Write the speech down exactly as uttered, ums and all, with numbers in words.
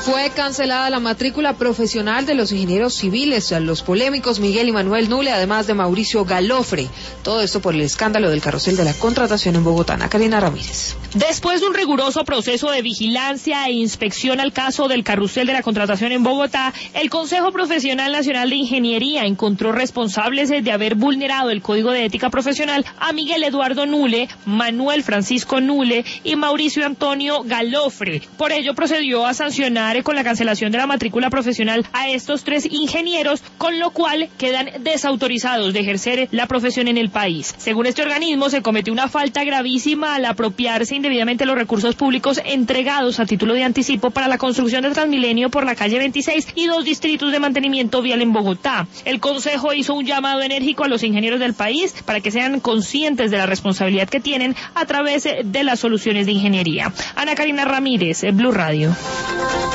Fue cancelada la matrícula profesional de los ingenieros civiles, los polémicos Miguel y Manuel Nule, además de Mauricio Galofre. Todo esto por el escándalo del carrusel de la contratación en Bogotá. Ana Karina Ramírez. Después de un riguroso proceso de vigilancia e inspección al caso del carrusel de la contratación en Bogotá, el Consejo Profesional Nacional de Ingeniería encontró responsables de haber vulnerado el Código de Ética Profesional a Miguel Eduardo Nule, Manuel Francisco Nule y Mauricio Antonio Galofre. Por ello procedió a sancionar con la cancelación de la matrícula profesional a estos tres ingenieros, con lo cual quedan desautorizados de ejercer la profesión en el país. Según este organismo, se cometió una falta gravísima al apropiarse indebidamente los recursos públicos entregados a título de anticipo para la construcción de Transmilenio por la calle veintiséis y dos distritos de mantenimiento vial en Bogotá. El Consejo hizo un llamado enérgico a los ingenieros del país para que sean conscientes de la responsabilidad que tienen a través de las soluciones de ingeniería. Ana Karina Ramírez, Blue Radio.